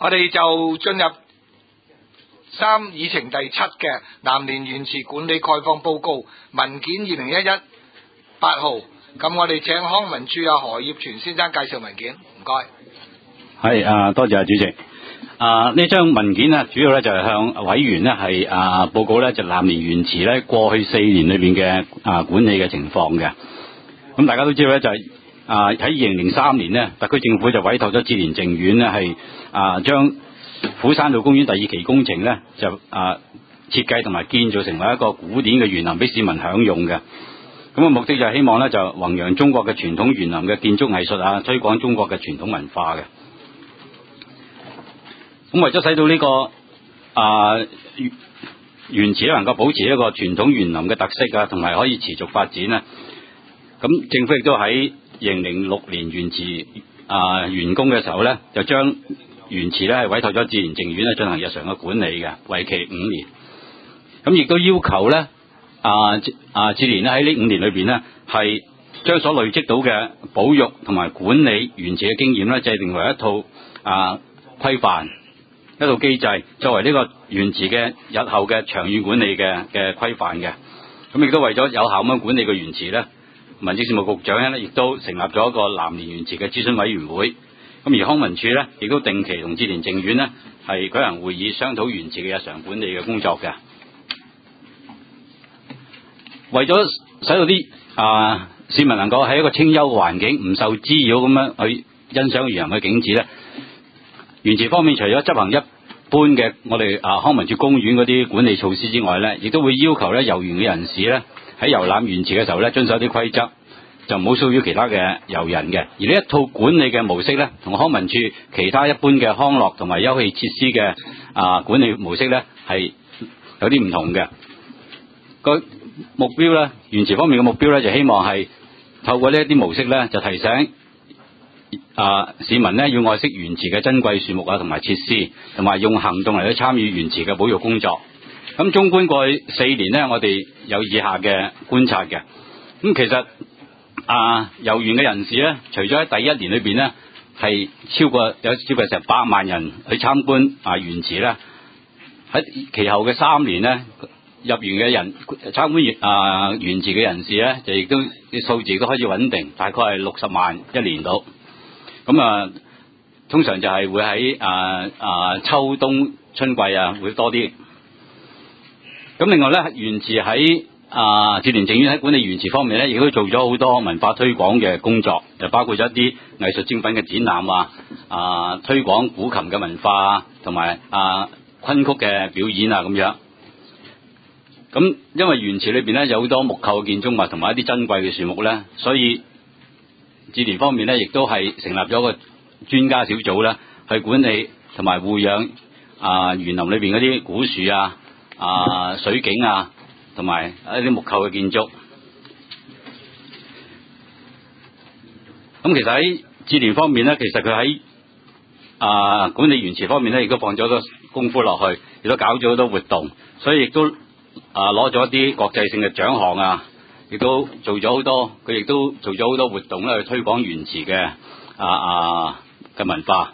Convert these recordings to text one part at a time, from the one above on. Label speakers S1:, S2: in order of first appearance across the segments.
S1: 我哋就進入議程第7嘅南蓮園池管理概況報告文件2011-8號。咁我哋請康文署何業全先生介紹文件，唔該。
S2: 係多謝主席。呢張文件呢，主要咧就係向委員呢係報告咧就南蓮園池咧過去4年裏邊嘅管理嘅情況嘅。咁大家都知道咧就係喺2003年呢，特區政府就委託咗志蓮淨苑呢係將虎山道公園第2期工程呢就設計同埋建造成為一個古典嘅園林俾市民享用嘅。咁目的就係希望咧就弘揚中國嘅傳統園林嘅建築藝術推廣中國嘅傳統文化嘅。咁為咗使到呢個園池能夠保持一個傳統園林嘅特色同埋可以持續發展呢，咁政府亦都喺2006年園池完工嘅時候呢，就將園池呢係委託咗志蓮淨苑進行日常嘅管理嘅，為期5年。咁亦都要求呢志蓮喺呢5年裏邊呢，係將所累積到嘅保育同埋管理園池嘅經驗呢，制定為一套規範、一套機制，作為呢個園池嘅日後嘅長遠管理嘅規範嘅。咁亦都為咗有效咁樣管理個園池呢，民政事務局長呢亦都成立咗一個南蓮園池嘅諮詢委員會。咁而康文署呢，亦都定期同志蓮淨苑呢係舉行會議，商討園池嘅日常管理嘅工作嘅。為咗使到啲市民能夠喺一個清幽嘅環境，唔受滋擾咁樣去欣賞園林嘅景致呢，園池方面除咗執行一般嘅我哋康文署公園嗰啲管理措施之外呢，亦都會要求呢遊園嘅人士呢喺遊覽園池嘅時候呢遵守啲規則，就唔好騷擾其他嘅遊人嘅。而呢一套管理嘅模式呢，同康文署其他一般嘅康樂同埋休憩設施嘅管理模式呢係有啲唔同嘅。個目標呢，園池方面嘅目標呢，就希望係透過呢一啲模式呢，就提醒市民呢要愛惜園池嘅珍貴樹木同埋設施，同埋用行動嚟去參與園池嘅保育工作。咁綜觀過去4年呢，我哋有以下嘅觀察嘅。咁其實遊園嘅人士呢，除咗喺第1年裏邊呢，係有超過成100萬人去參觀園池呢，喺其後嘅3年呢，入園嘅人參觀園池嘅人士呢，就亦都啲數字都開始穩定，大概係60萬一年度。咁通常就係會喺秋冬春季會多啲。咁另外呢，園池喺志蓮淨苑喺管理園池方面呢，亦都做咗好多文化推廣嘅工作，就包括咗一啲藝術精品嘅展覽推廣古琴嘅文化同埋昆曲嘅表演咁樣。咁因為園池裏邊呢，有好多木構嘅建築物同埋一啲珍貴嘅樹木呢，所以志蓮方面呢，亦都係成立咗一個專家小組呢，去管理同埋護養園林裏邊嗰啲古樹水景同埋一啲木構嘅建築。咁其實喺志蓮方面呢，其實佢喺管理園池方面呢，亦都放咗好多功夫落去，亦都搞咗好多活動，所以亦都攞咗一啲國際性嘅獎項亦都做咗好多，佢亦都做咗好多活動咧，去推廣園池嘅文化。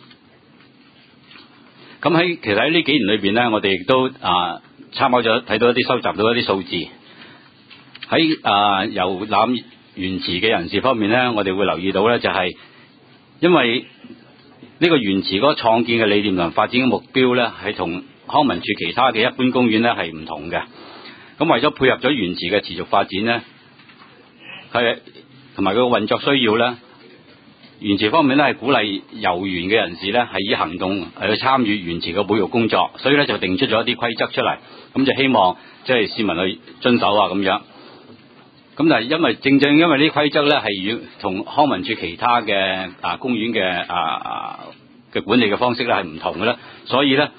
S2: 咁其實喺呢幾年裏邊呢，我哋亦都參考咗睇到收集到一啲數字。喺遊覽園池嘅人士方面呢，我哋會留意到呢，就係因為呢個園池嗰個創建嘅理念同發展嘅目標呢，係同康文署其他嘅一般公園呢係唔同嘅。咁為咗配合咗園池嘅持續發展呢，係同埋佢嘅運作需要呢，園池方面呢係鼓勵遊園嘅人士呢係以行動去參與園池嘅保育工作，所以呢就定出咗一啲規則出嚟，咁就希望即係市民去遵守咁樣。咁但係正因為呢啲規則呢係與同康文署其他嘅公園嘅管理嘅方式呢係唔同嘅啦，所以呢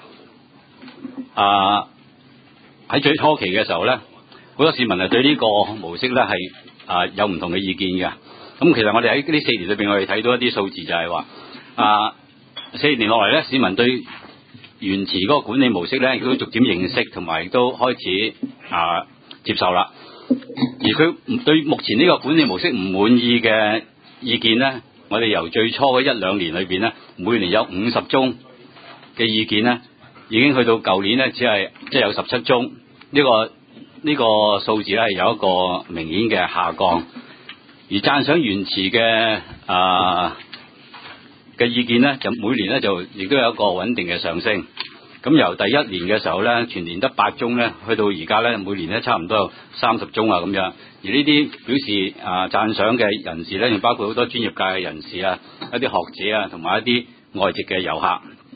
S2: 喺最初期嘅時候呢，好多市民係對呢個模式呢係有唔同嘅意見嘅。咁其實我哋喺呢4年裏邊，我哋睇到一啲數字就係話4年落嚟呢，市民對園池嗰個管理模式呢亦都逐漸認識，同埋亦都開始接受啦。而佢對目前呢個管理模式唔滿意嘅意見呢，我哋由最初嘅1-2年裏邊呢，每年有50宗嘅意見呢，已經去到舊年呢，只係即係有17宗，呢個數字咧係有一個明顯嘅下降，而讚賞原詞嘅意見呢，就每年呢就亦都有一個穩定嘅上升。咁由第一年嘅時候呢，全年得8宗呢，去到而家呢，每年呢差唔多有30宗啊咁樣。而呢啲表示讚賞嘅人士呢，仲包括好多專業界嘅人士啊，一啲學者啊，同埋一啲外籍嘅遊客。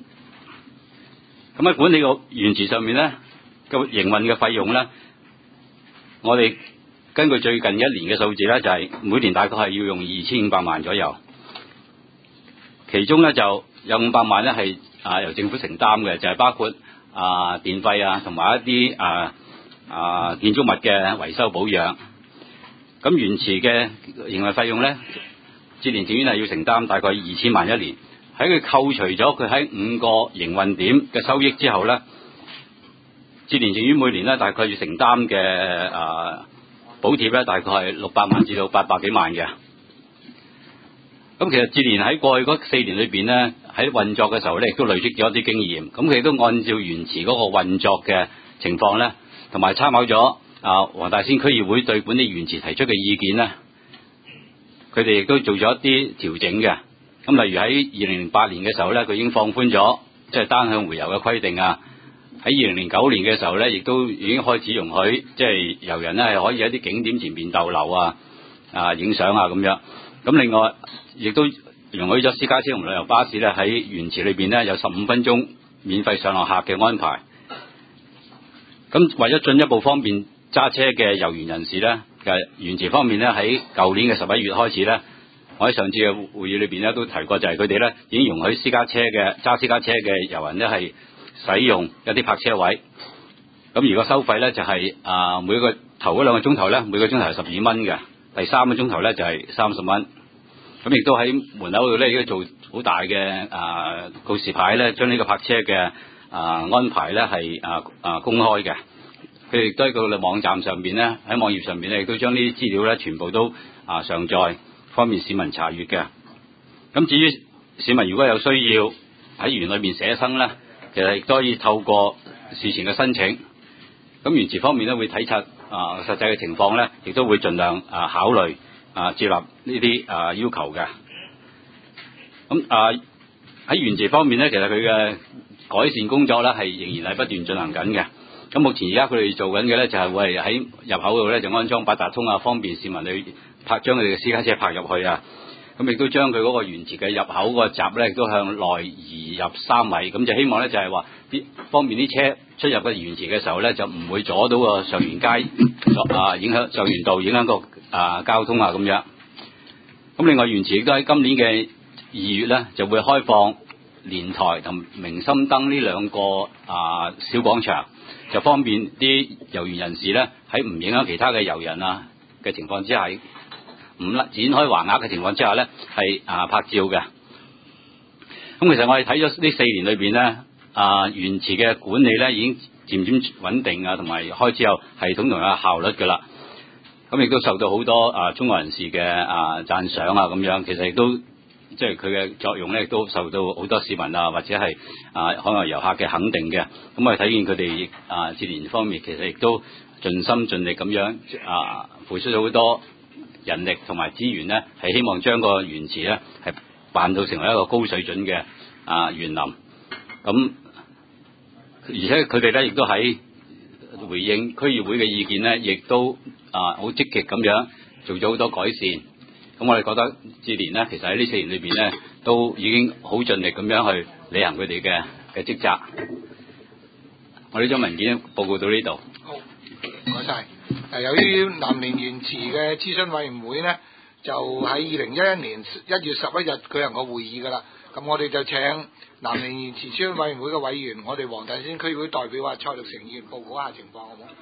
S2: 咁喺管理個原詞上面呢，個營運嘅費用呢，我哋根據最近一年嘅數字呢，就係每年大概係要用2500萬左右，其中呢，就有500萬呢係由政府承擔嘅，就係包括電費啊，同埋一啲建築物嘅維修保養。咁原詞嘅營運費用呢，智聯淨院係要承擔大概2000萬一年。喺佢扣除咗佢喺5個營運點嘅收益之後呢，智聯淨院每年呢大概要承擔嘅補貼呢，大概係600萬至到800幾萬嘅。咁其實智聯喺過去嗰4年裏邊呢，喺運作嘅時候呢，亦都累積咗一啲經驗。咁佢亦都按照原詞嗰個運作嘅情況呢，同埋參考咗黃大仙區議會對管理原詞提出嘅意見呢，佢哋亦都做咗一啲調整嘅。咁例如喺2008年嘅時候呢，佢已經放寬咗即係單向回遊嘅規定啊。喺2009年嘅時候呢，亦都已經開始容許即係遊人呢係可以喺啲景點前面逗留影相啊咁樣。咁另外亦都容許咗私家車同旅遊巴士呢喺原詞裏邊呢有15分鐘免費上落客嘅安排。咁為咗進一步方便揸車嘅遊園人士呢，嘅原詞方面呢，喺舊年嘅11月開始呢，我喺上次嘅會議裏邊呢都提過，就係佢哋呢已經容許揸私家車嘅遊人呢係使用一啲泊車位。咁如果收費呢，就係每個頭嗰2個鐘頭呢，每個鐘頭係12蚊嘅，第3個鐘頭呢就係30蚊。咁亦都喺門口度呢，已經做好大嘅告示牌呢，將呢個泊車嘅安排呢係公開嘅。佢哋都喺個網站上邊呢，喺網頁上邊呢，亦都將呢啲資料呢全部都上載，方便市民查閲嘅。咁至於市民如果有需要喺園裏面寫生呢，其實亦都可以透過事前嘅申請。咁原詞方面呢，會體察實際嘅情況呢，亦都會盡量考慮接納呢啲要求嘅。咁喺原詞方面呢，其實佢嘅改善工作呢，係仍然係不斷進行緊嘅。咁目前而家佢哋做緊嘅呢，就係會係喺入口度呢，就安裝八達通啊，方便市民去將佢哋嘅私家車泊入去啊。咁亦都將佢嗰個原詞嘅入口嗰個閘呢，亦都向內移入3米。咁就希望呢，就係話方便啲車出入嘅原詞嘅時候呢，就唔會阻到個上元街影響上元道，影響個交通啊咁樣。咁另外原詞亦都喺今年嘅2月呢，就會開放蓮台同明心燈呢2個小廣場，就方便啲遊園人士呢，喺唔影響其他嘅遊人嘅情況之下，唔展開橫額嘅情況之下呢，係拍照嘅。咁其實我哋睇咗呢4年裏邊呢，原詞嘅管理呢已經漸漸穩定同埋開始有系統同有效率㗎啦。咁亦都受到好多中國人士嘅讚賞咁樣。其實亦都即係佢嘅作用呢，亦都受到好多市民或者係海外遊客嘅肯定嘅。咁我哋睇見佢哋智聯方面其實亦都盡心盡力咁樣付出咗好多人力同埋資源呢，係希望將個原詞呢係辦到成為一個高水準嘅園林。咁而且佢哋呢亦都喺回應區議會嘅意見呢，亦都好積極咁樣做咗好多改善。咁我哋覺得智聯呢，其實喺呢4年裏邊呢，都已經好盡力咁樣去履行佢哋嘅職責。我呢張文件報告到呢度。
S1: 好，唔該晒。由於南寧原詞嘅諮詢委員會呢，就喺2011年1月11日舉行個會議㗎啦。咁我哋就請南寧原詞諮詢委員會嘅委員，我哋黃大仙區會代表蔡力成議員報告下情況，好唔好？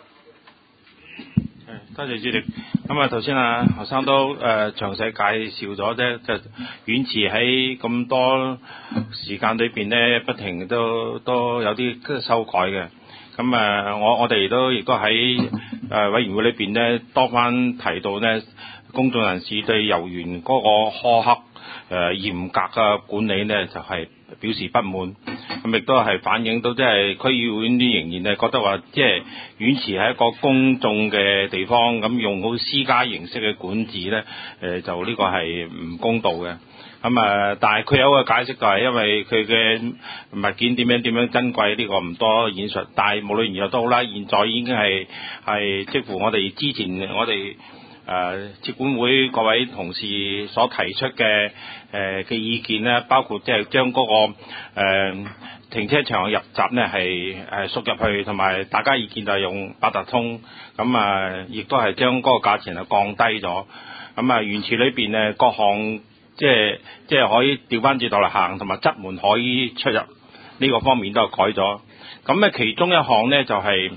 S3: 多謝主席。咁頭先學生都詳細介紹咗啫，就原詞喺咁多時間裏邊呢，不停都有啲修改嘅。咁我哋亦都喺委員會裏邊呢，多番提到呢，公眾人士對遊園嗰個苛刻嚴格嘅管理呢，就係表示不滿。 咁亦都係反映到即係區議會啲仍然係覺得話，即係院池係一個公眾嘅地方，咁用好私家形式嘅管治咧，就呢個係唔公道嘅。但係佢有個解釋就係因為佢嘅物件點樣珍貴，呢個唔多演述。但係無論如何都好啦，現在已經係即乎我哋之前我哋接管會各位同事所提出嘅意見咧，包括即係將嗰個停車場嘅入閘咧係縮入去，同埋大家意見就係用八達通，亦都係將嗰個價錢係降低咗。園池裏邊咧各項即係可以調翻轉頭嚟行，同埋側門可以出入呢個方面都係改咗。咁其中一項咧就係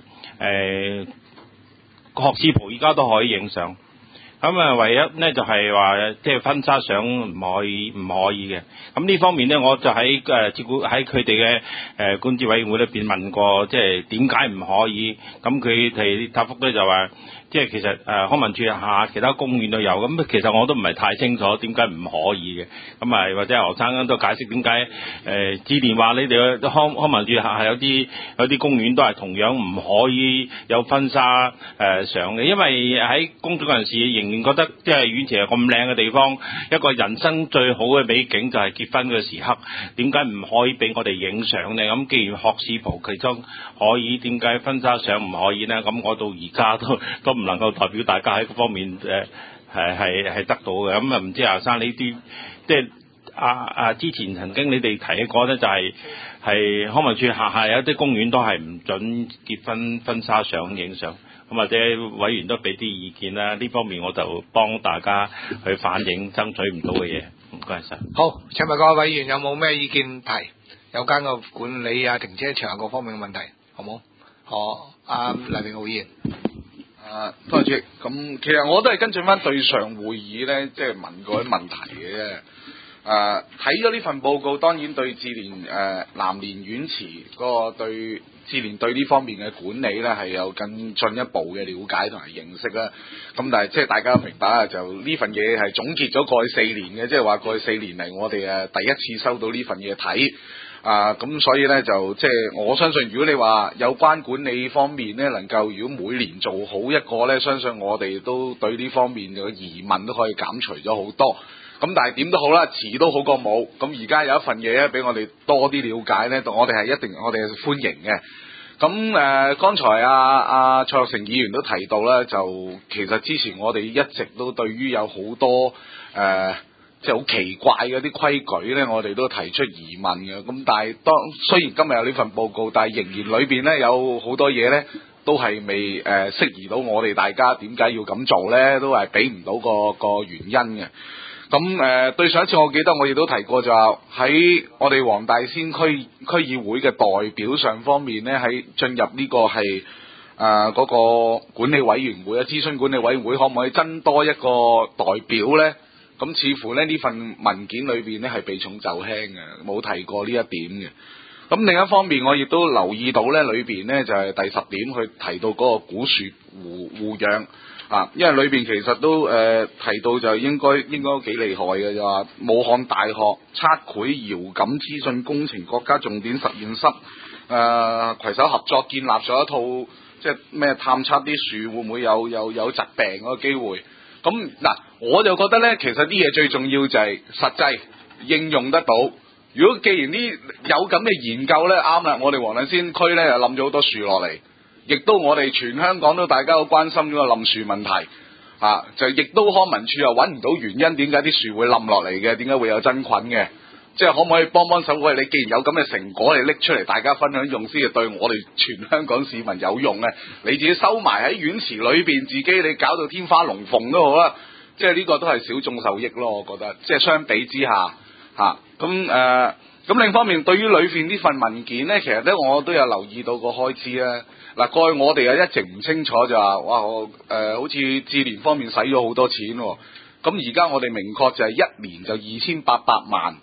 S3: 學士袍依家都可以影相。唯一咧就係話即係婚紗相唔可以嘅。咁呢方面咧，我就喺喺佢哋嘅管治委員會裏邊問過，即係點解唔可以？咁佢哋答覆咧就話，即係其實康文署下其他公園都有，咁其實我都唔係太清楚點解唔可以嘅。或者何生都解釋點解之前話你哋康文署下係有啲公園都係同樣唔可以有婚紗相嘅，因為喺公眾人士仍然覺得即係園池係咁靚嘅地方，一個人生最好嘅美景就係結婚嘅時刻，點解唔可以俾我哋影相呢？咁既然學士袍其中可以，點解婚紗相唔可以呢？咁我到而家都唔能夠代表大家喺嗰方面係得到嘅。唔知阿生呢啲即係之前曾經你哋提過呢，就係康文署下有啲公園都係唔準結婚紗相影相。或者委員都俾啲意見啦，呢方面我就幫大家去反映爭取唔到嘅嘢。唔該晒。
S1: 好，請問各位委員有冇咩意見提有關個管理停車場各方面嘅問題，好冇？好，黎明浩議員。
S4: 多謝主席。咁其實我都係跟進翻對上會議咧，即係問過啲問題嘅啫。睇咗呢份報告，當然對南蓮園池嗰個對智聯對呢方面嘅管理咧係有更進一步嘅了解同埋認識啦。咁但係即係大家都明白啊，就呢份嘢係總結咗過去4年嘅，即係話過去4年嚟我哋第一次收到呢份嘢睇。咁所以咧就即係我相信，如果你話有關管理方面咧，能夠如果每年做好一個咧，相信我哋都對呢方面嘅疑問都可以減除咗好多。咁但係點都好啦，遲都好過冇。咁而家有一份嘢咧，俾我哋多啲了解咧，我哋係歡迎嘅。咁剛才蔡樂成議員都提到啦，就其實之前我哋一直都對於有好多即係好奇怪嗰啲規矩咧，我哋都提出疑問嘅。咁但係雖然今日有呢份報告，但係仍然裏邊咧有好多嘢咧，都係未適宜到我哋大家點解要咁做咧，都係俾唔到個原因嘅。咁對上一次我記得我亦都提過，就話喺我哋黃大仙區議會嘅代表上方面咧，喺進入呢個係嗰個管理委員會諮詢管理委員會，可唔可以增多一個代表咧？咁似乎咧呢份文件裏邊咧係避重就輕嘅，冇提過呢一點嘅。咁另一方面，我亦都留意到咧裏邊咧就係第10點去提到嗰個古樹護養。因為裏邊其實都提到就應該都幾厲害嘅，就話武漢大學測繪遙感資訊工程國家重點實驗室攜手合作建立咗一套即係咩探測啲樹會唔會有疾病嗰個機會。咁我就覺得咧，其實啲嘢最重要就係實際應用得到。如果既然有咁嘅研究咧，啱啦，我哋黃大仙區咧又冧咗好多樹落嚟。亦都我哋全香港都大家好關心呢個冧樹問題，就亦都康文署又揾唔到原因，點解啲樹會冧落嚟嘅？點解會有真菌嘅？即係可唔可以幫手？喂，你既然有咁嘅成果，你拎出嚟大家分享用先，係對我哋全香港市民有用嘅。你自己收埋喺園池裏邊，自己你搞到天花龍鳳都好啦。即係呢個都係小眾受益咯，我覺得。即係相比之下，咁另一方面，對於裏邊呢份文件咧，其實咧我都有留意到個開支咧。過去我哋一直唔清楚就話，好似智聯方面使咗好多錢喎。咁而家我哋明確就係一年就2800萬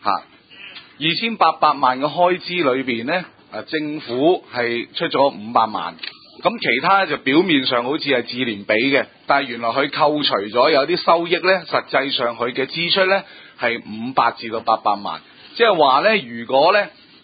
S4: ，2800萬嘅開支裏邊咧，政府係出咗500萬。咁其他就表面上好似係智聯俾嘅，但係原來佢扣除咗有啲收益咧，實際上佢嘅支出咧係500至到800萬。即係話咧，如果咧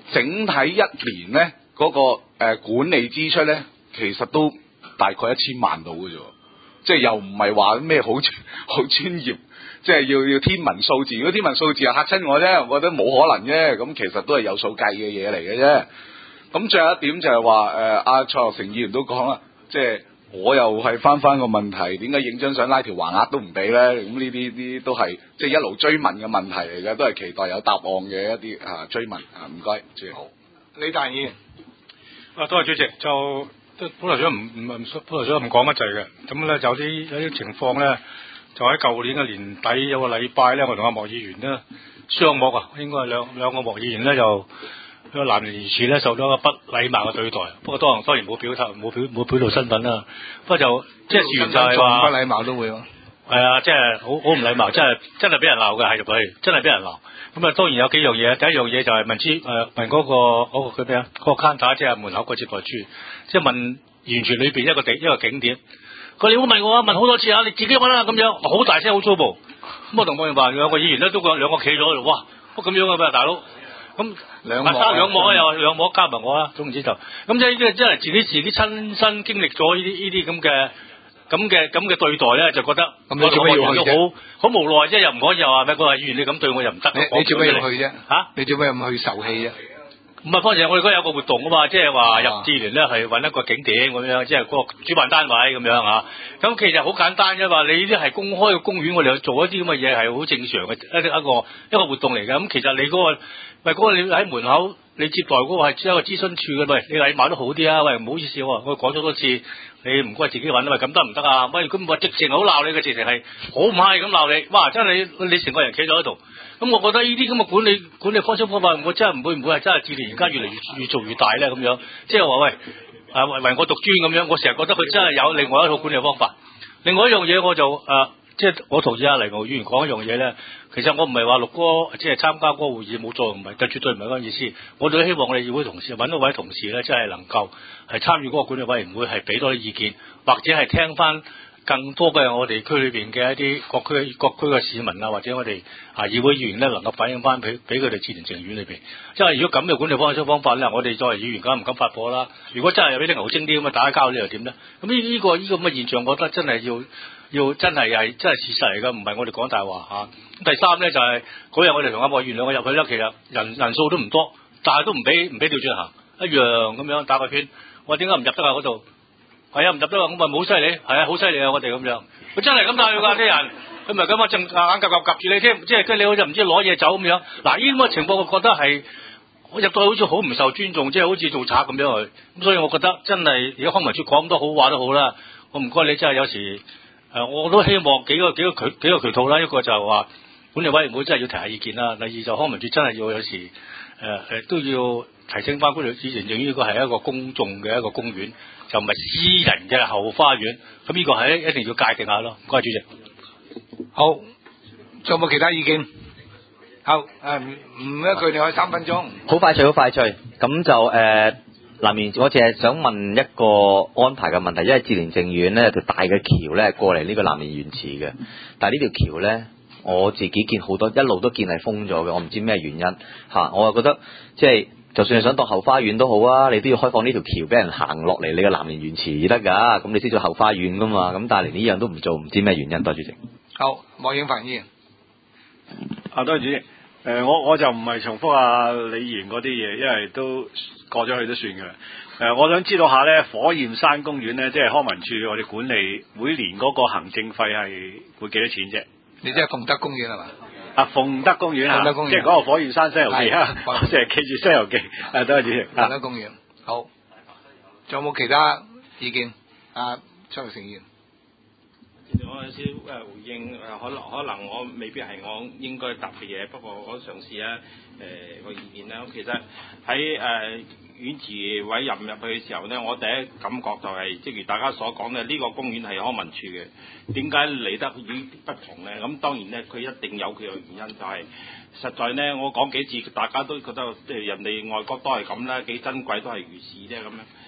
S4: 整體一年咧嗰、個、管理支出咧，其實都大概1000萬到嘅啫，即係又唔係話咩好專業，即係要天文數字。如果天文數字係嚇親我啫，我覺得冇可能啫。咁其實都係有數計嘅嘢嚟嘅啫。咁最後一點就係話阿蔡樂成議員都講啦，即係我又係翻個問題，點解影張相拉條橫額都唔俾咧？咁呢啲都係即係一路追問嘅問題嚟嘅，都係期待有答案嘅一啲追問啊！唔該，主席。好，
S1: 李大議員。
S5: 多謝主席。就本來想唔講乜滯嘅，咁咧有啲情況咧，就喺舊年嘅年底有個禮拜咧，我同阿莫議員咧雙莫啊，應該係兩個莫議員咧就個男年如此咧受到一個不禮貌嘅對待。不過當然冇表露身份啦。不過就即係事緣就係話
S1: 不禮貌都會喎。
S5: 係啊，即係好唔禮貌，真係俾人鬧嘅，係入去真係俾人鬧。咁啊，當然有幾樣嘢。第一樣嘢就係問嗰個佢咩啊？嗰個 counter 即係門口個接待處，即係問完全裏邊一個景點。佢哋會問我啊，問好多次啊，你自己揾啦咁樣，好大聲好粗暴。咁我同莫言話兩個議員咧都兩個企咗喺度，哇！咁樣嘅咩大佬？咁兩幕啊，又兩幕加埋我啦，總之就咁即係真係自己親身經歷咗呢啲咁嘅對待咧，就覺得
S1: 咁你做咩要去啫？
S5: 好無奈啫，又唔可以又話咩？佢話議員你咁對我又唔得。
S1: 你做咩要去啫？
S5: 嚇？你
S1: 做咩咁去受氣啫？
S5: 唔係，方正我哋嗰日有個活動啊嘛，即係話入智聯咧係揾一個景點咁樣，即係個主辦單位咁樣嚇。咁其實好簡單啫嘛，你呢啲係公開嘅公園，我哋去做一啲咁嘅嘢係好正常嘅一個活動嚟嘅。咁其實你嗰個你喺門口你接待嗰個係一個諮詢處嘅，喂，你禮貌都好啲啊！喂，唔好意思喎，我講咗多次，你唔該自己揾啊！喂，咁得唔得啊？喂，咁話直情好鬧你嘅，直情係好唔係咁鬧你，哇！真係你成個人企咗喺度。咁我覺得呢啲咁嘅管理方式方法，我真係唔會係真係智聯而家越嚟越做越大咧咁樣，即係話喂唯我獨尊咁樣，我成日覺得佢真係有另外一套管理方法。另外一樣嘢我就即係我同意阿黎牛議員講一樣嘢咧，其實我唔係話陸哥即係參加嗰個會議冇作用，唔係，但絕對唔係嗰個意思。我哋都希望我哋議會同事揾到位同事咧，真係能夠係參與嗰個管理委員會，係俾多啲意見，或者係聽翻更多嘅我哋區裏邊嘅一啲各區嘅市民啊，或者我哋議會議員咧，能夠反映翻俾佢哋智聯政院裏邊。即係如果咁嘅管理方法咧，我哋作為議員梗係唔敢發火啦。如果真係有啲牛精啲咁嘅打交，你又點咧？咁呢個咁嘅現象，我覺得真係要真係事實嚟㗎，唔係我哋講大話嚇。第三咧就係嗰日我哋同阿莫議員兩個入去咧，其實人數都唔多，但係都唔俾調轉行，一樣咁樣打個圈。我話點解唔入得啊嗰度？係啊，唔入得啊！咁咪好犀利，係啊，好犀利啊！我哋咁樣，佢真係咁帶佢㗎啲人，佢咪咁啊，正眼夾住你添，即係跟你好似唔知攞嘢走咁樣。嗱，呢啲咁嘅情況，我覺得係我入到好似好唔受尊重，即係好似做賊咁樣去。咁所以我覺得真係而家康文署講咁多好話都好啦，我唔該你真係有時我都希望幾個渠道啦，一個就係話管理委員會真係要提下意見啦，第二就康文署真係要有時都要提醒翻官僚智聯政院呢個係一個公眾嘅一個公園。就唔係私人嘅後花園，咁呢個係一定要界定下咯。唔該，主席。
S1: 好，仲有冇其他意見？好，唔一句你可以3分鐘。
S6: 好快脆。咁就南面，我淨係想問一個安排嘅問題，因為智聯政院咧有條大嘅橋咧過嚟呢個南面園池嘅，但係呢條橋咧我自己見好多一路都見係封咗嘅，我唔知咩原因嚇，我又覺得即係。就算係想當後花園都好啊，你都要開放呢條橋俾人行落嚟你個南面園池得㗎，咁你先做後花園㗎嘛，咁但係連呢樣都唔做，唔知咩原因，多謝主席。
S1: 好，莫永凡議員。
S7: 多謝主席。我就唔係重複李議員嗰啲嘢，因為都過咗去都算㗎啦。我想知道下咧，火焰山公園咧，即係康文署我哋管理每年嗰個行政費係會幾多錢啫？
S1: 你即係鳳德公園係嘛？
S7: 鳳德公園即係嗰個火焰山西遊記啊！我成日記住西遊記。多謝主席。
S1: 鳳德公園好，仲有冇其他意見？張玉成議員。
S3: 我有少回應可能我未必係我應該答嘅嘢，不過我嘗試個意見啦。其實喺院池委任入去嘅時候呢，我第一感覺就係、正如大家所講呢，呢個公園係康文署嘅，點解嚟得與不同呢？咁當然呢，佢一定有佢嘅原因，就係、實在呢，我講幾次，大家都覺得人哋外國都係咁啦，幾珍貴都係如是啫咁樣。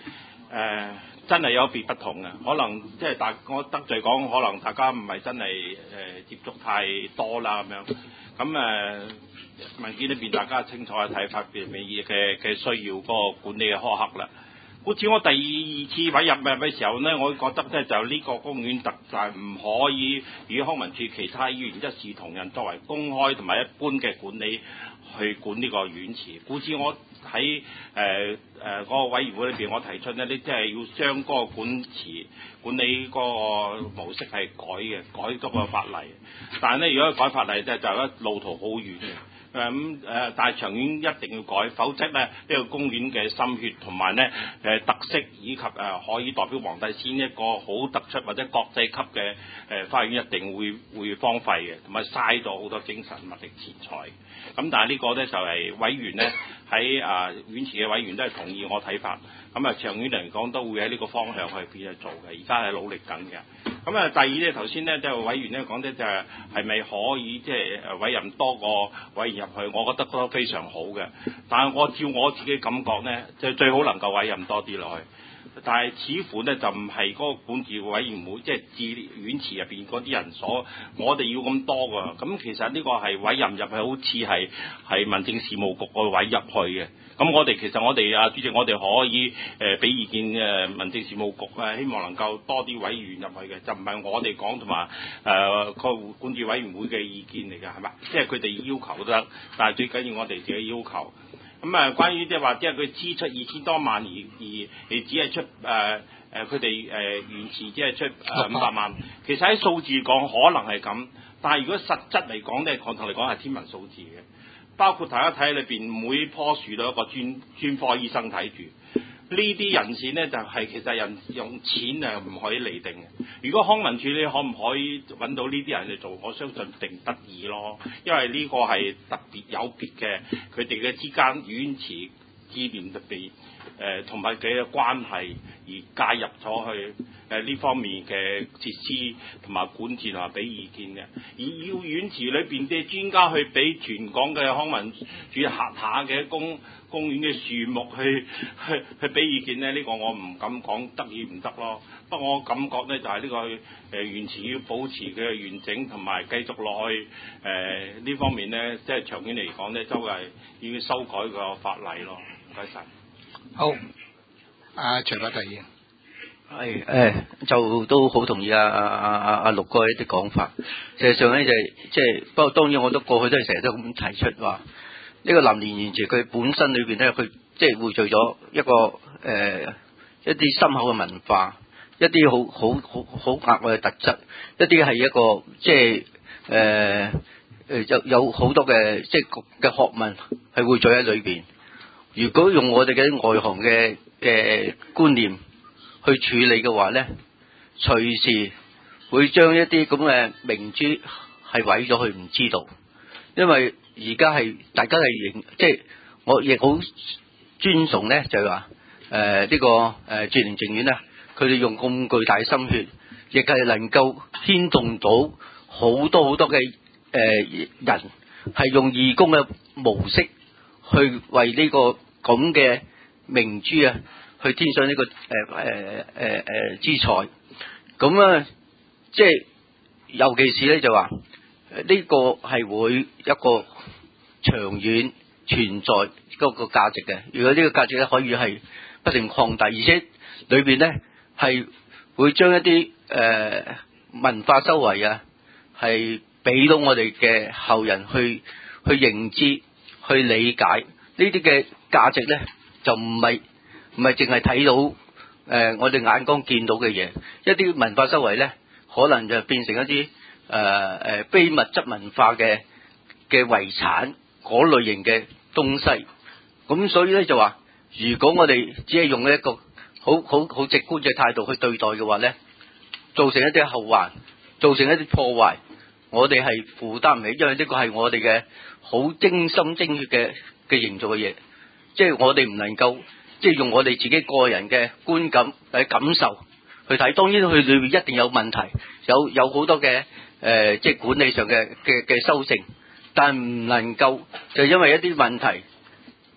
S3: 真係有別不同嘅，可能即係我得罪講，可能大家唔係真係接觸太多啦咁樣。咁文件裏邊大家清楚嘅睇法，嘅需要嗰個管理嘅苛刻啦。好似我第二次委任嘅時候呢，我覺得呢就呢個公園特就係唔可以與康文署其他議員一視同仁，作為公開同埋一般嘅管理去管呢個園池。故此我喺嗰個委員會裏邊，我提出呢，你即係要將嗰個管理嗰個模式係改咗個法例。但係呢，如果改法例就一路途好遠嘅。但係長遠一定要改，否則呢個公園嘅心血同埋呢特色以及可以代表黃大仙一個好突出或者國際級嘅花園，一定會荒廢嘅，同埋嘥咗好多精神物力錢財。咁但係呢個呢，就係委員呢喺園池嘅委員都係同意我睇法。咁長遠嚟講都會喺呢個方向去變咗做嘅，而家係努力緊嘅。咁第二呢，頭先呢，即係委員呢講咧就係咪可以即係委任多個委員入去？我覺得都非常好嘅。但係照我自己感覺呢，就最好能夠委任多啲落去。但係似乎呢，就唔係嗰個管治委員會，即係治園池入邊嗰啲人我哋要咁多㗎。咁其實呢個係委任入去，好似係民政事務局個委入去嘅。咁其實我哋主席，我哋可以俾意見民政事務局希望能夠多啲委員入去嘅，就唔係我哋講同埋個管治委員會嘅意見嚟嘅，係咪？即係佢哋要求都得，但係最緊要我哋自己要求。咁關於即係話，即係佢支出2000多萬而你只係出佢哋園池只係出500萬，其實喺數字講可能係咁，但係如果實質嚟講咧，講頭嚟講係天文數字嘅。包括大家睇裏邊每棵樹都有一個專科醫生睇住，呢啲人士呢，就係其實人用錢唔可以釐定嘅。如果康文署你可唔可以揾到呢啲人去做？我相信定得意咯，因為呢個係特別有別嘅，佢哋嘅之間園池資源特別同埋佢嘅關係而介入咗去呢方面嘅設施同埋管治同埋俾意見嘅，而要園池裏邊啲專家去俾全港嘅康文署轄下嘅公園嘅樹木去俾意見呢，呢個我唔敢講得與唔得咯。不過我感覺呢，就係呢個園池要保持佢嘅完整同埋繼續落去呢方面呢，即係長遠嚟講呢，周圍要修改個法例咯。唔該晒。
S1: 好，徐伯第二。
S8: 係就都好同意阿陸哥一啲講法。事實上咧即係不過當然我都過去都係成日都咁提出話，呢個南蓮園池佢本身裏邊咧，佢即係匯聚咗一個一啲深厚嘅文化，一啲好額外嘅特質，一啲係一個即係有好多嘅即係嘅學問係匯聚喺裏邊。如果用我哋嘅外行嘅觀念去處理嘅話咧，隨時會將一啲咁嘅明珠係毀咗佢唔知道，因為而家係大家係即係我亦好尊崇咧，就係話呢個志蓮淨苑咧，佢哋用咁巨大嘅心血，亦係能夠牽動到好多嘅人，係用義工嘅模式去為呢個咁嘅明珠去添上呢個資財，咁啊，即係尤其是咧就話呢個係會一個長遠存在嗰個價值嘅。如果呢個價值咧可以係不停擴大，而且裏邊咧係會將一啲文化修為係俾到我哋嘅後人去認知、去理解呢啲嘅價值咧，就唔係淨係睇到我哋眼光見到嘅嘢，一啲文化修為咧，可能就變成一啲非物質文化嘅遺產嗰類型嘅東西。咁所以咧就話，如果我哋只係用一個好直觀嘅態度去對待嘅話咧，造成一啲後患，造成一啲破壞，我哋係負擔唔起，因為呢個係我哋嘅好精心精血嘅營造嘅嘢，即係我哋唔能夠即係用我哋自己個人嘅觀感或者感受去睇。當然佢裏面一定有問題，有好多嘅即係管理上嘅修正，但唔能夠就因為一啲問題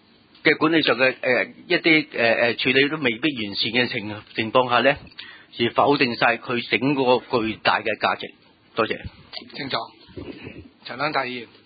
S8: 嘅管理上嘅一啲處理都未必完善嘅情況下咧，而否定晒佢整個巨大嘅價值。多謝。
S1: 清楚。陳香泰議員。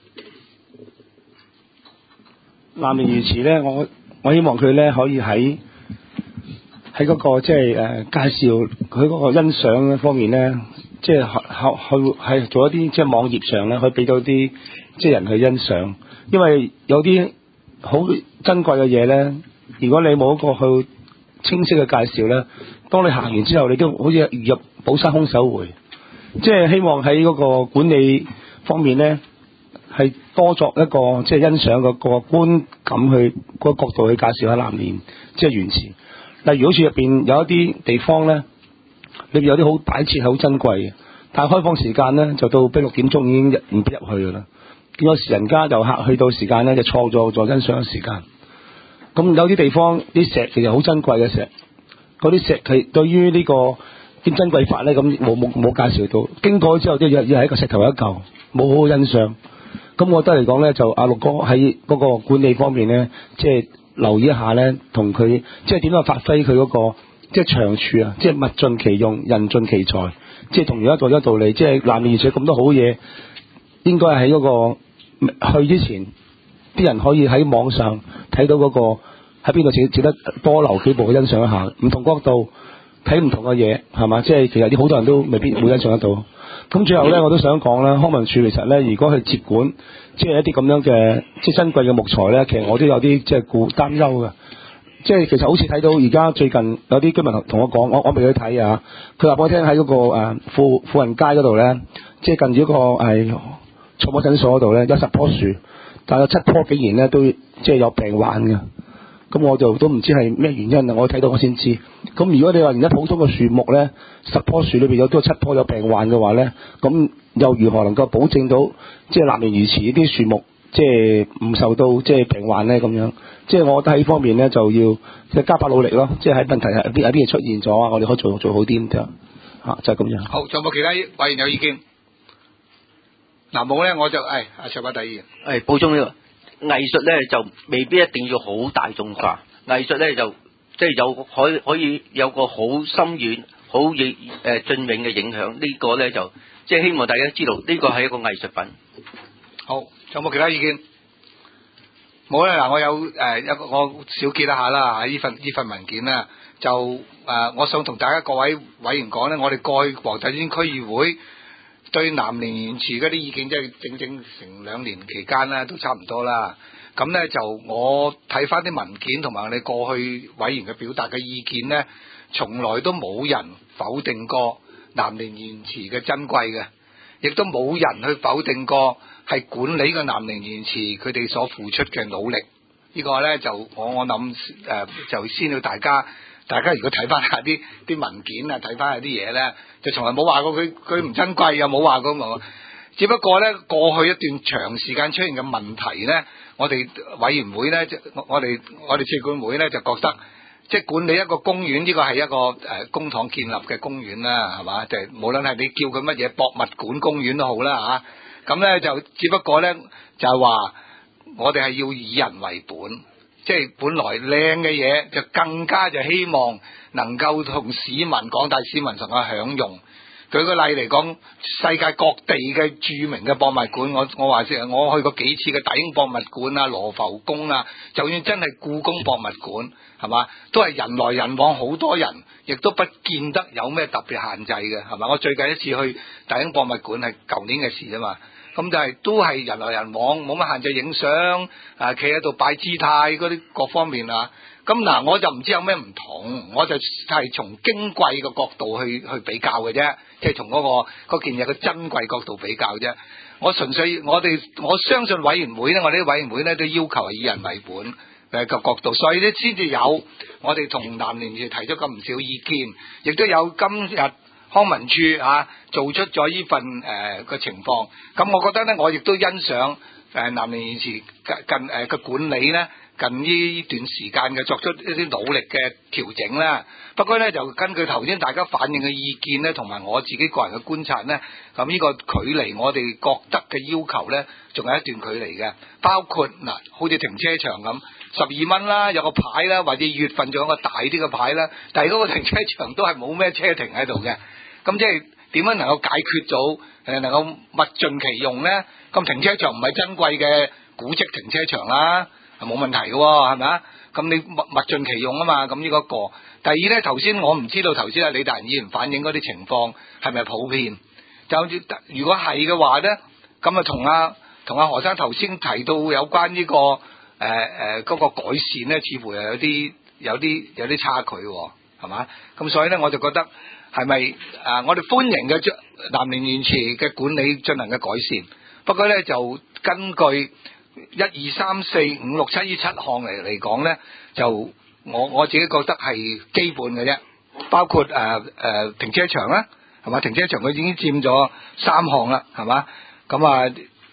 S9: 南蓮園池咧，我希望佢咧可以喺嗰個即係介紹佢嗰個欣賞嘅方面咧，即係係做一啲即係網頁上咧，可以俾到啲即係人去欣賞。因為有啲好珍貴嘅嘢咧，如果你冇一個去清晰嘅介紹咧，當你行完之後，你都好似如入寶山空手回。即係希望喺嗰個管理方面咧，係多作一個即係欣賞嗰個觀感去嗰個角度去介紹下南蓮即係園池。例如好似入邊有一啲地方咧，裏邊有啲好擺設係好珍貴嘅，但係開放時間咧就到6點鐘已經唔俾入去㗎啦。有時人家遊客去到時間咧就錯咗欣賞嘅時間。咁有啲地方啲石其實好珍貴嘅石，嗰啲石係對於呢個點珍貴法咧，咁冇介紹到。經過之後，即係係一個石頭一嚿，冇好好欣賞。咁我覺得嚟講咧，就阿陸哥喺嗰個管理方面咧，即係留意一下咧，同佢即係點樣發揮佢嗰個即係長處啊，即係物盡其用，人盡其才。即係同樣一個道理，即係南蓮園池咁多好嘢，應該喺嗰個去之前，啲人可以喺網上睇到嗰個喺邊度值得多留幾步去欣賞一下，唔同角度睇唔同嘅嘢，係嘛？即係其實啲好多人都未必會欣賞得到。咁最後咧，我都想講啦，康文署其實咧，如果去接管即係一啲咁樣嘅即係珍貴嘅木材咧，其實我都有啲即係擔憂嘅。即係其實好似睇到而家最近有啲居民同我講，我未去睇啊。佢話俾我聽喺嗰個富人街嗰度咧，即係近住嗰個寵物診所嗰度咧，有10棵樹，但係有7棵竟然咧都即係有病患嘅。咁我就都唔知係咩原因啊！我睇到我先知。咁如果你話而家普通嘅樹木咧，10棵樹裏邊有都7棵有病患嘅話咧，咁又如何能夠保證到即係南蓮園池呢啲樹木即係唔受到即係病患咧咁樣？即係我覺得喺呢方面咧就要即係加把努力咯。即係喺問題係有啲嘢出現咗啊，我哋可以做好啲咁樣嚇，就係咁樣。
S1: 好，仲有冇其他委員有意見？嗱冇咧，我就阿卓伯第二。
S8: 補充呢個。藝術咧就未必一定要好大眾化，藝術咧就即係可以有個好深遠、好盡永嘅影響。呢個咧就即係希望大家知道，呢個係一個藝術品。
S1: 好，仲有冇其他意見？冇咧，嗱，我有一個我小結一下啦，喺呢份文件咧，就我想同大家各位委員講咧，我哋過去黃大仙區議會對南蓮園池嗰啲意見，即係整成2年期間咧，都差唔多啦。咁咧就我睇翻啲文件同埋我哋過去委員嘅表達嘅意見咧，從來都冇人否定過南蓮園池嘅珍貴嘅，亦都冇人去否定過係管理個南蓮園池佢哋所付出嘅努力。呢個咧就我諗就先要大家如果睇翻下啲文件啊，睇翻下啲嘢咧，就從來冇話過佢唔珍貴，又冇話過冇。只不過咧，過去一段長時間出現嘅問題咧，我哋委員會咧，我哋處管會咧就覺得，即係管理一個公園，呢個係一個公帑建立嘅公園啦，係嘛？就係無論係你叫佢乜嘢博物館公園都好啦嚇。咁咧就只不過咧就係話，我哋係要以人為本。即係本來靚嘅嘢，就更加就希望能夠同市民廣大市民同佢享用。舉個例嚟講，世界各地嘅著名嘅博物館，我話先，我去過幾次嘅大英博物館啊、羅浮宮啊，就算真係故宮博物館，係嘛，都係人來人往，好多人，亦都不見得有咩特別限制嘅，係嘛？我最近一次去大英博物館係舊年嘅事啫嘛。咁就係都係人來人往，冇乜限制影相，企喺度擺姿態嗰啲各方面啊。咁嗱，我就唔知有咩唔同，我就係從矜貴嘅角度去比較嘅啫，即係從嗰件嘢嘅珍貴角度比較啫。我純粹我相信委員會咧，我哋啲委員會咧都要求係以人為本嘅角度，所以咧先至有我哋同南蓮園提出咁唔少意見，亦都有今日康文署做出咗呢份嘅情況。咁我覺得咧，我亦都欣賞南蓮園池近嘅管理咧， 近呢段時間嘅作出一啲努力嘅調整啦。不過咧就根據頭先大家反映嘅意見咧，同埋我自己個人嘅觀察咧，咁呢個距離我哋覺得嘅要求咧，仲有一段距離嘅。包括嗱，好似停車場咁，12蚊啦，有個牌啦，或者月份仲有個大啲嘅牌啦，但係嗰個停車場都係冇咩車停喺度嘅。咁即係點樣能夠解決到能夠物盡其用咧？咁停車場唔係珍貴嘅古蹟停車場啦，係冇問題嘅喎，係咪啊？咁你物盡其用啊嘛，咁呢個一個。第二咧，頭先我唔知道頭先阿李大仁議員反映嗰啲情況係咪普遍？就如果係嘅話咧，咁啊同阿何生頭先提到有關呢個嗰個改善咧，似乎又有啲差距喎，係嘛？咁所以咧，我就覺得係咪我哋歡迎嘅南蓮園池嘅管理進行嘅改善，不過咧就根據1、2、3、4、5、6、7呢7項嚟講咧，就我自己覺得係基本嘅啫，包括停車場啦，係嘛？停車場佢已經佔咗3項啦，係嘛？咁啊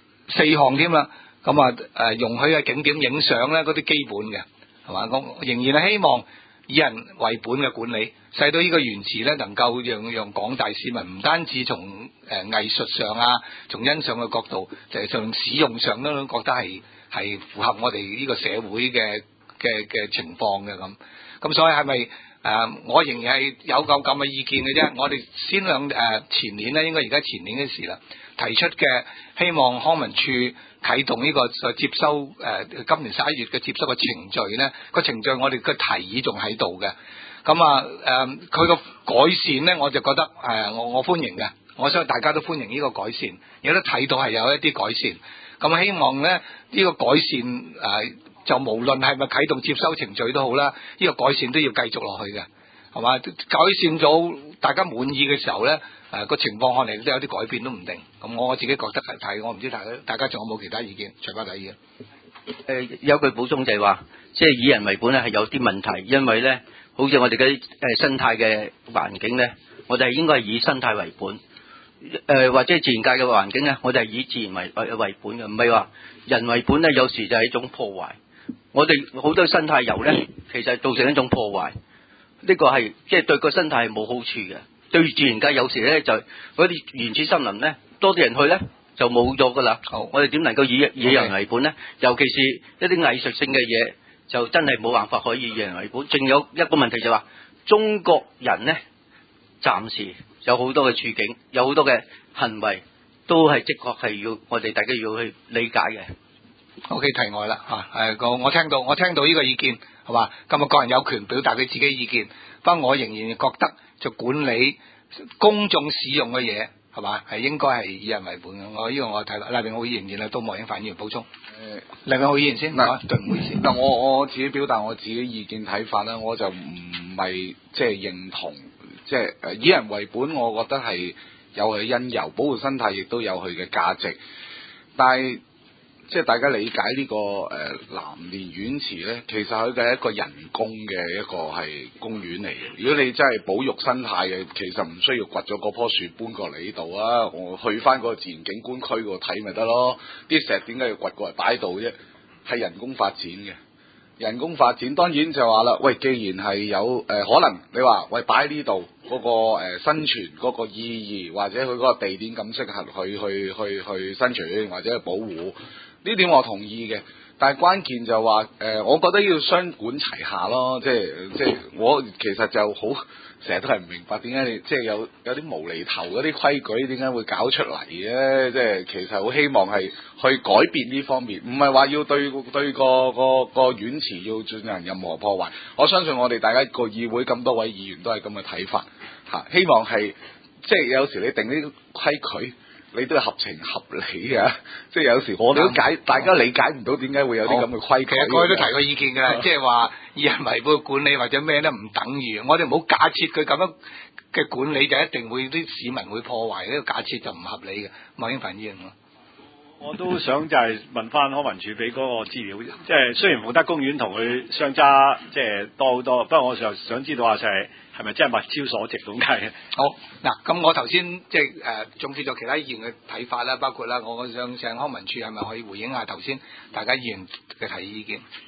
S1: 4項添啦，咁容許嘅景點影相咧，嗰啲基本嘅係嘛？我仍然係希望以人為本嘅管理，使到呢個園池咧能夠讓廣大市民唔單止從藝術上啊，從欣賞嘅角度，就係從使用上都覺得係符合我哋呢個社會嘅情況嘅咁。咁所以係咪我仍然係有咁嘅意見嘅啫。我哋先向前年咧，應該而家前年嘅事啦，提出嘅希望康文署啟動呢個接收今年11月嘅接收嘅程序咧，個程序我哋嘅提議仲喺度嘅。咁佢個改善咧，我就覺得我歡迎嘅，我相信大家都歡迎呢個改善，亦都睇到係有一啲改善。咁希望咧呢個改善就無論係咪啟動接收程序都好啦，呢個改善都要繼續落去嘅，係嘛？改善咗大家滿意嘅時候咧，個情況可能都有啲改變都唔定。咁我自己覺得係，我唔知大家仲有冇其他意見？隨翻睇嘅。
S8: 有句補充就係話，即係以人為本咧係有啲問題，因為咧，好似我哋嘅生態嘅環境咧，我哋係應該係以生態為本。或者自然界嘅環境咧，我哋係以自然為本嘅，唔係話人為本咧。有時就係一種破壞。我哋好多生態遊咧，其實係造成一種破壞。呢個係即係對個生態係冇好處嘅。對自然界有時咧就嗰啲原始森林咧，多啲人去咧就冇咗噶啦。好，我哋點能夠以人為本咧？尤其是一啲藝術性嘅嘢，就真係冇辦法可以以人為本。仲有一個問題就係話，中國人咧暫時有好多嘅處境，有好多嘅行為都係的確係要我哋大家要去理解嘅。
S1: OK， 題外啦嚇，我聽到呢個意見係嘛，咁啊個人有權表達佢自己意見，不過我仍然覺得就管理公眾使用嘅嘢係嘛係應該係以人為本嘅。我呢個我睇啦，黎永浩議員然後到莫英凡議員補充。黎永浩議員先嗱，對唔好意思。
S4: 嗱我自己表達我自己意見睇法啦，我就唔係即係認同。即係以人為本，我覺得係有佢因由，保護生態亦都有佢嘅價值。但係即係大家理解呢個南蓮園池咧，其實佢嘅係一個人工嘅一個係公園嚟嘅。如果你真係保育生態嘅，其實唔需要掘咗嗰棵樹搬過嚟呢度啊，我去翻嗰個自然景觀區嗰度睇咪得咯。啲石點解要掘過嚟擺喺度啫？係人工發展嘅。人工發展當然就話啦，喂，既然係有可能你話喂擺喺呢度嗰個生存嗰個意義，或者佢嗰個地點咁適合去生存或者去保護，呢點我同意嘅。但係關鍵就話我覺得要雙管齊下咯，即係我其實就好成日都係唔明白點解你即係有啲無厘頭嗰啲規矩點解會搞出嚟嘅？即係其實好希望係去改變呢方面，唔係話要對個園池要進行任何破壞。我相信我哋大家個議會咁多位議員都係咁嘅睇法嚇，希望係即係有時你定呢啲規矩，你都係合情合理嘅，即係有時我都大家理解唔到點解會有啲咁嘅規矩。
S1: 其實過去都提過意見㗎，即係話以人為本管理或者咩咧，唔等於我哋唔好假設佢咁樣嘅管理就一定會啲市民會破壞，呢個假設就唔合理嘅。莫英凡議員，
S7: 我都想就係問翻康文署俾嗰個資料，即係雖然福德公園同佢相差即係多好多，不過我就想知道下就係咪真係物超所值咁解嘅？
S1: 好嗱，咁我頭先即係總結咗其他議員嘅睇法啦，包括啦，我想請康文署係咪可以回應下頭先大家議員嘅提意見？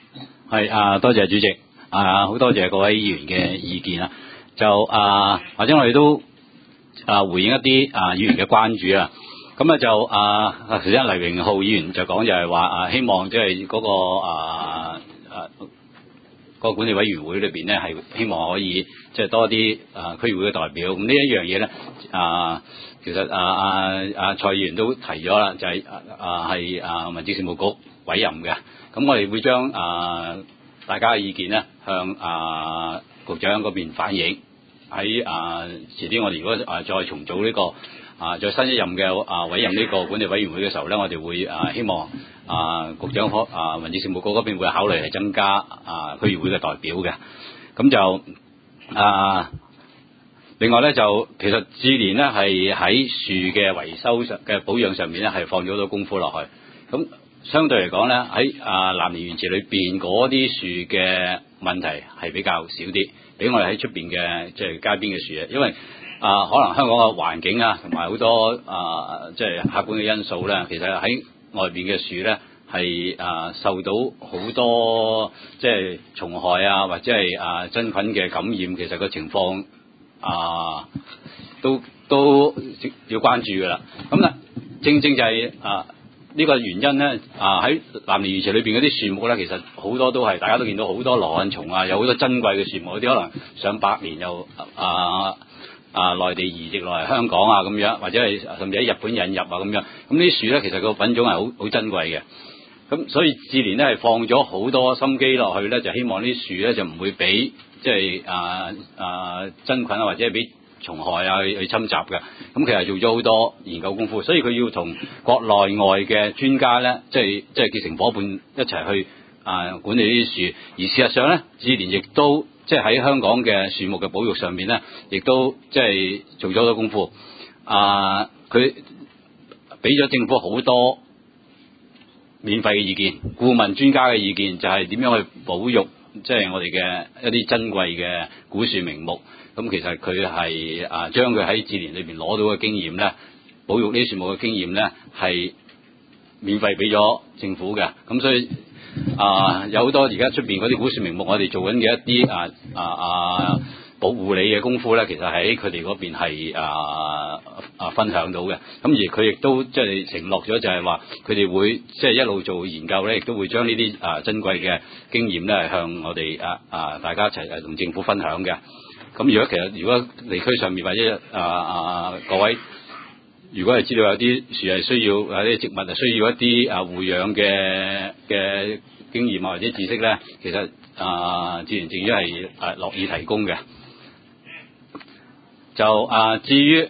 S2: 多謝主席，好多謝各位議員嘅意見啦。就或者我哋都回應一啲議員嘅關注啊。咁就頭先黎榮浩議員就講就係話希望即係嗰個管理委員會裏邊咧係希望可以即係多啲區議會嘅代表。咁呢一樣嘢咧其實蔡議員都提咗啦，就係係民政事務局委任嘅。咁我哋會將大家嘅意見咧向局長嗰邊反映。喺遲啲我哋如果再重組呢個再新一任嘅委任呢個管理委員會嘅時候咧，我哋會希望局長民政事務局嗰邊會考慮係增加區議會嘅代表嘅。咁就另外咧就其實智聯咧係喺樹嘅維修上嘅保養上面咧係放咗好多功夫落去。咁相對嚟講咧喺南蓮園池裏邊嗰啲樹嘅問題係比較少啲，比我哋喺出邊嘅即係街邊嘅樹啊，因為可能香港嘅環境啊同埋好多即係客觀嘅因素咧，其實喺外邊嘅樹咧係受到好多即係蟲害啊或者係真菌嘅感染，其實個情況都要關注噶啦。咁啦，正就係呢個原因咧，喺南蓮園池裏邊嗰啲樹木咧，其實好多都係大家都見到好多羅漢松啊，有好多珍貴嘅樹木，嗰啲可能上百年又內地移植落嚟香港啊咁樣，或者係甚至喺日本引入啊咁樣。咁呢啲樹咧，其實個品種係好珍貴嘅。咁所以智聯咧係放咗好多心機落去咧，就希望呢啲樹咧就唔會俾即係真菌啊或者係俾蟲害啊去侵襲嘅。咁其實做咗好多研究功夫，所以佢要同國內外嘅專家咧，即係結成伙伴一齊去管理呢啲樹。而事實上咧，智聯亦都即係喺香港嘅樹木嘅保育上面咧，亦都即係做咗好多功夫。佢俾咗政府好多免費嘅意見、顧問專家嘅意見，就係點樣去保育即係我哋嘅一啲珍貴嘅古樹名木。咁其實佢係將佢喺智聯裏邊攞到嘅經驗咧，保育呢啲樹木嘅經驗咧係免費俾咗政府嘅。咁所以有好多而家出邊嗰啲古樹名木，我哋做緊嘅一啲保護理嘅功夫咧，其實喺佢哋嗰邊係分享到嘅。咁而佢亦都即係承諾咗，就係話佢哋會即係一路做研究咧，亦都會將呢啲珍貴嘅經驗咧向我哋大家一齊同政府分享嘅。咁如果地區上面或者各位，如果係知道有啲樹係需要有啲植物係需要一啲護養嘅經驗或者知識咧，其實智聯政府係樂意提供嘅。就至於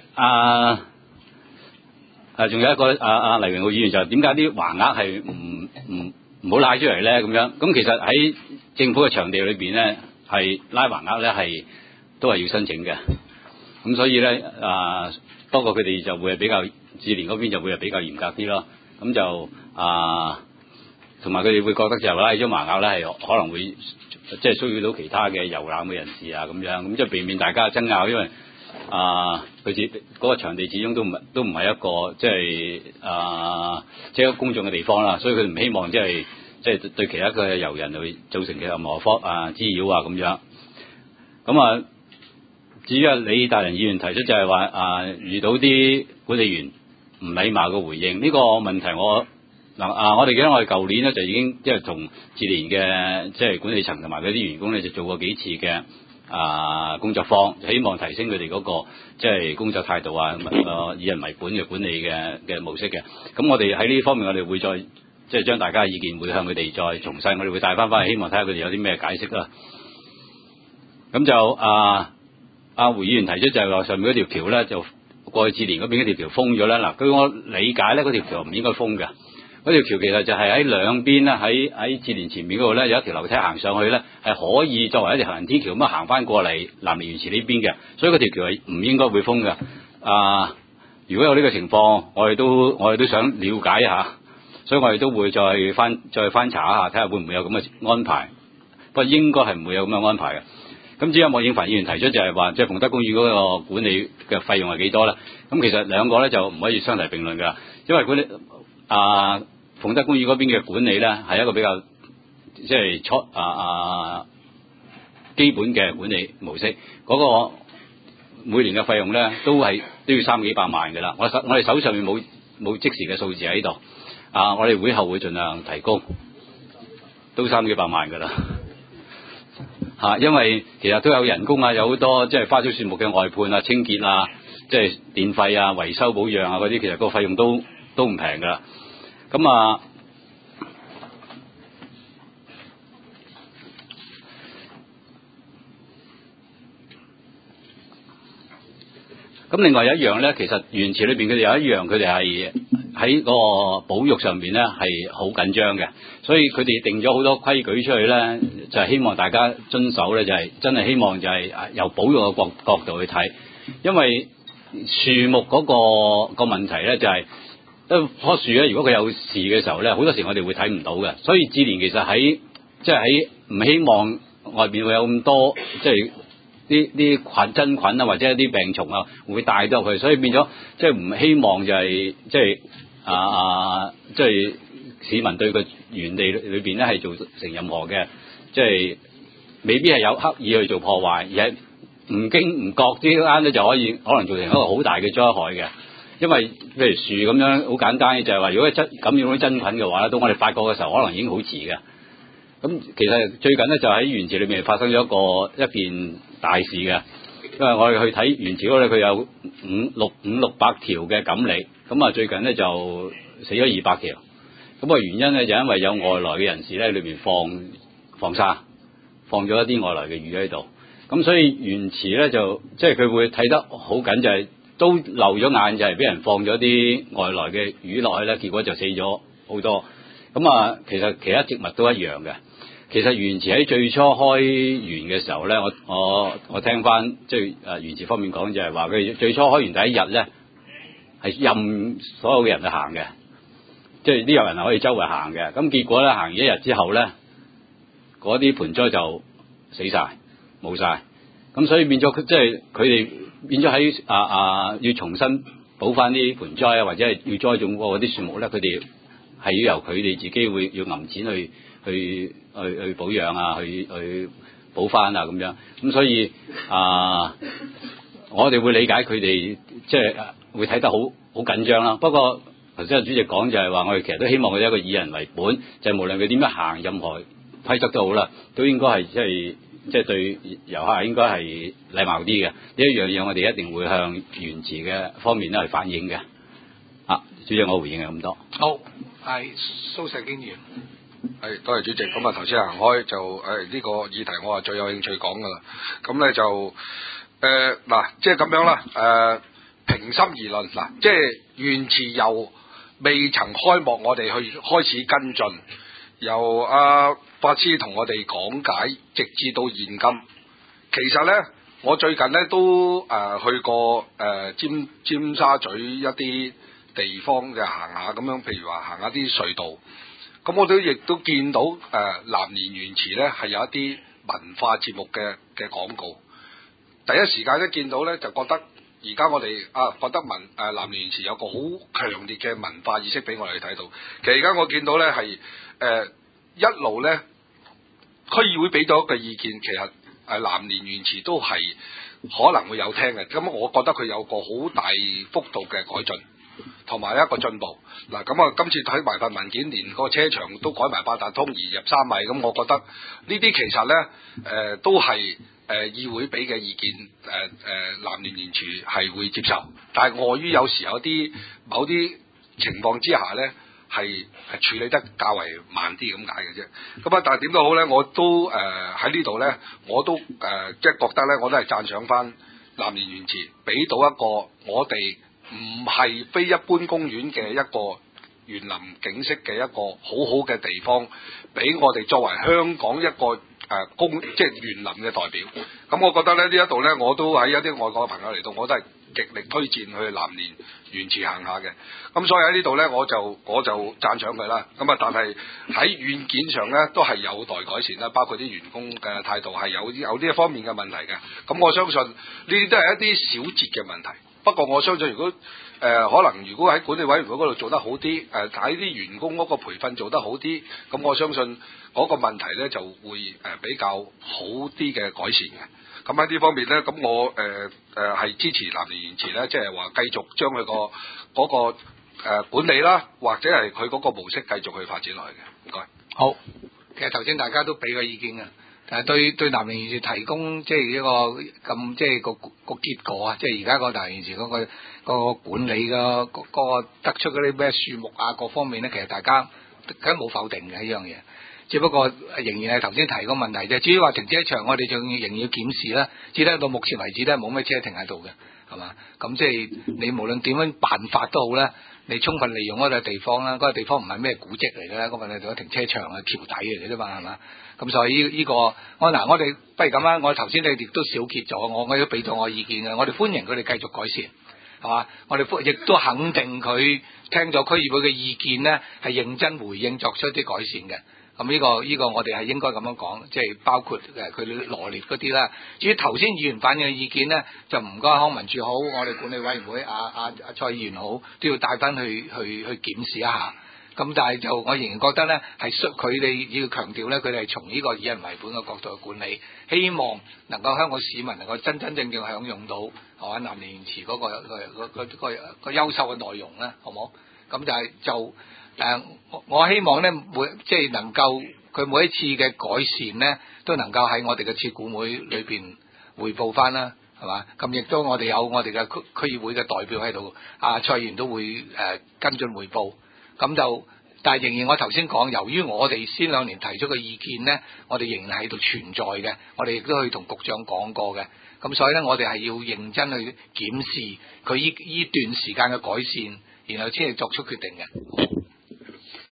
S2: 仲有一個黎榮浩議員就點解啲橫額係唔好拉出嚟咧？咁樣咁其實喺政府嘅場地裏邊咧，係拉橫額咧係都係要申請嘅。咁所以咧不過佢哋就會係比較智聯嗰邊就會係比較嚴格啲咯。咁就同埋佢哋會覺得就係拉咗橫額咧係可能會即係騷擾到其他嘅遊覽嘅人士啊咁樣，咁即係避免大家爭拗，因為佢嗰個場地始終都唔係一個即係一個公眾嘅地方啦，所以佢唔希望即係對其他嘅遊人會造成嘅任何滋擾啊咁樣。咁至於李大仁議員提出就係話遇到啲管理員唔禮貌嘅回應呢個問題，我哋記得我哋舊年咧就已經即係同智聯嘅即係管理層同埋嗰啲員工咧就做過幾次嘅工作坊，希望提升佢哋嗰個即係工作態度以人為本嘅管理嘅模式嘅。咁我哋喺呢方面我哋會再即係將大家嘅意見會向佢哋再重申，我哋會帶翻去，希望睇下佢哋有啲咩解釋啦。咁就胡議員提出就係話上面嗰條橋咧就過去智聯嗰邊嗰條橋封咗啦。嗱，據我理解咧，嗰條橋唔應該封嘅。嗰條橋其實就係喺兩邊咧，喺智聯前面嗰度咧有一條樓梯行上去咧，係可以作為一條行人天橋咁樣行翻過嚟南蓮園池呢邊嘅，所以嗰條橋係唔應該會封嘅。如果有呢個情況，我哋都想了解一下，所以我哋都會再翻查一下，睇下會唔會有咁嘅安排。不過應該係唔會有咁嘅安排嘅。咁至於莫應凡議員提出就係話，即係鳳德公園嗰個管理嘅費用係幾多咧？咁其實兩個咧就唔可以相提並論㗎，因為管理鳳德公園嗰邊嘅管理咧係一個比較即係基本嘅管理模式，嗰個每年嘅費用咧都要3幾百萬㗎啦。我哋手上面冇即時嘅數字喺度，我哋會後會盡量提高，都3幾百萬㗎啦。因為其實都有人工啊，有好多即係花草樹木嘅外判啊、清潔啊、即係電費啊、維修保養啊嗰啲，其實個費用都唔平㗎啦。咁另外有一樣咧，其實園池裏邊佢哋有一樣，佢哋係喺個保育上邊咧係好緊張嘅，所以佢哋定咗好多規矩出去咧，就係希望大家遵守咧，就係真係希望就係由保育嘅角度去睇，因為樹木嗰個問題咧就係一棵樹咧，如果佢有事嘅時候咧，好多時我哋會睇唔到嘅，所以自然其實喺唔希望外邊會有咁多即係啲真菌啊，或者一啲病蟲啊，會帶到入去，所以變咗即係唔希望就係即係市民對個園地裏邊咧係做成任何嘅即係未必係有刻意去做破壞，而係唔經唔覺之間咧就可能造成一個好大嘅災害嘅。因為譬如樹咁樣好簡單嘅就係話，如果感染到真菌嘅話咧，到我哋發覺嘅時候可能已經好遲嘅。咁其實最近咧就喺園池裏面發生咗一件大事嘅，因為我哋去睇園池嗰度咧，佢有500-600條嘅錦鯉，咁啊最近咧就死咗200條。咁原因咧就因為有外來嘅人士咧裏邊放沙，放咗一啲外來嘅魚喺度，咁所以園池咧就即係佢會睇得好緊，就係都漏咗眼，就係俾人放咗啲外來嘅魚落去咧，結果就死咗好多。咁其實其他植物都一樣嘅。其實園池喺最初開園嘅時候咧，我聽翻即係園池方面講，就係話佢最初開園第一日咧係任所有嘅人去行嘅，即係啲遊人係可以周圍行嘅。咁結果咧行完1日之後咧，嗰啲盆栽就死晒冇晒，咁所以變咗即係佢哋變咗喺要重新補翻啲盆栽啊，或者係要栽種過嗰啲樹木咧，佢哋係要由佢哋自己要揞錢去保養啊，去補翻啊咁樣，咁所以我哋會理解佢哋即係會睇得好緊張啦。不過頭先主席講就係話，我哋其實都希望佢一個以人為本，就係無論佢點樣行任何規則都好啦，都應該係即係對遊客應該係禮貌啲嘅。呢一樣嘢我哋一定會向園池嘅方面咧去反映嘅。主席，我回應係咁多。
S1: 好，係蘇石堅議員。
S10: 係，多謝主席。咁頭先行開就呢個議題我係最有興趣講噶啦。咁咧就即係咁樣啦。平心而論，即係園池由未曾開幕，我哋去開始跟進，由法師同我哋講解，直至到現今。其實咧，我最近咧都去過尖沙咀一啲地方嘅行下咁樣，譬如話行下啲隧道。咁我亦都見到南蓮園池咧係有一啲文化節目嘅廣告。第一時間一見到咧，就覺得而家我哋覺得南蓮園池有個好強烈嘅文化意識俾我哋睇到。其實而家我見到咧係一路咧區議會俾咗一個意見，其實南蓮園池都係可能會有聽嘅。咁我覺得佢有個好大幅度嘅改進。同埋一個進步嗱，咁今次睇埋份文件，連個車場都改埋八達通，移入3米，咁我覺得呢啲其實咧都係議會俾嘅意見，南蓮園池係會接受，但係礙於有時有某啲情況之下咧係處理得較為慢啲咁解嘅啫。咁但係點都好咧，我都喺呢度咧，我都即係覺得咧，我都係讚賞翻南蓮園池，俾到一個我哋唔係非一般公園嘅一個園林景色嘅一個好好嘅地方，俾我哋作為香港一個即係園林嘅代表。咁我覺得咧呢一度咧，我都喺一啲外國嘅朋友嚟到，我都係極力推薦去南蓮園池行下嘅。咁所以喺呢度咧，我就讚賞佢啦。咁但係喺軟件上咧，都係有待改善啦，包括啲員工嘅態度係有呢一方面嘅問題嘅。咁我相信呢啲都係一啲小節嘅問題。 不過我相信如果可能如果喺管理委員會嗰度做得好啲，喺啲員工嗰個培訓做得好啲，咁我相信嗰個問題咧就會比較好啲嘅改善嘅。咁喺呢方面咧，咁我係支持南年延遲咧，即係話繼續將佢嗰個管理啦，或者係佢嗰個模式繼續去發展落去嘅。唔該。
S1: 好，其實頭先大家都俾個意見嘅。對南寧園提供即係一個咁即係個結果啊！即係而家個南寧園嗰個管理嗰個得出嗰啲咩樹木啊各方面咧，其實大家梗冇否定嘅一樣嘢，只不過仍然係頭先提個問題啫。至於話停車場，我哋仲仍然要檢視啦。只得到目前為止咧，冇咩車停喺度嘅，係嘛？咁即係你無論點樣辦法都好咧，你充分利用嗰個地方啦，嗰個地方唔係咩古蹟嚟嘅咧，嗰個係停車場嘅橋底嚟嘅啫嘛，係嘛？咁所以呢個我哋不如咁啦，我頭先你亦都小結咗，我都俾咗我意見嘅，我哋歡迎佢哋繼續改善，係嘛？我哋亦都肯定佢聽咗區議會嘅意見咧，係認真回應作出一啲改善嘅。咁呢個我哋係應該咁樣講，即係包括佢羅列嗰啲啦。至於頭先議員反映嘅意見咧，就唔該康文署好，我哋管理委員會蔡議員好，都要帶翻去檢視一下。咁但係就我仍然覺得咧，係佢哋要強調咧，佢哋係從呢個以人為本嘅角度去管理，希望能夠香港市民能夠真正享用到係嘛南蓮園池嗰個優秀嘅內容咧，好冇？咁我希望咧即係能夠佢每一次嘅改善咧，都能夠喺我哋嘅設管會裏邊匯報翻啦，係嘛？咁亦都我哋有我哋嘅區議會嘅代表喺度，蔡議員都會跟進匯報。咁但係仍然我頭先講，由於我哋先兩年提出嘅意見呢，我哋仍然喺度存在嘅，我哋亦都去同局長講過嘅，咁所以呢，我哋係要認真去檢視佢呢段時間嘅改善，然後先係作出決定嘅。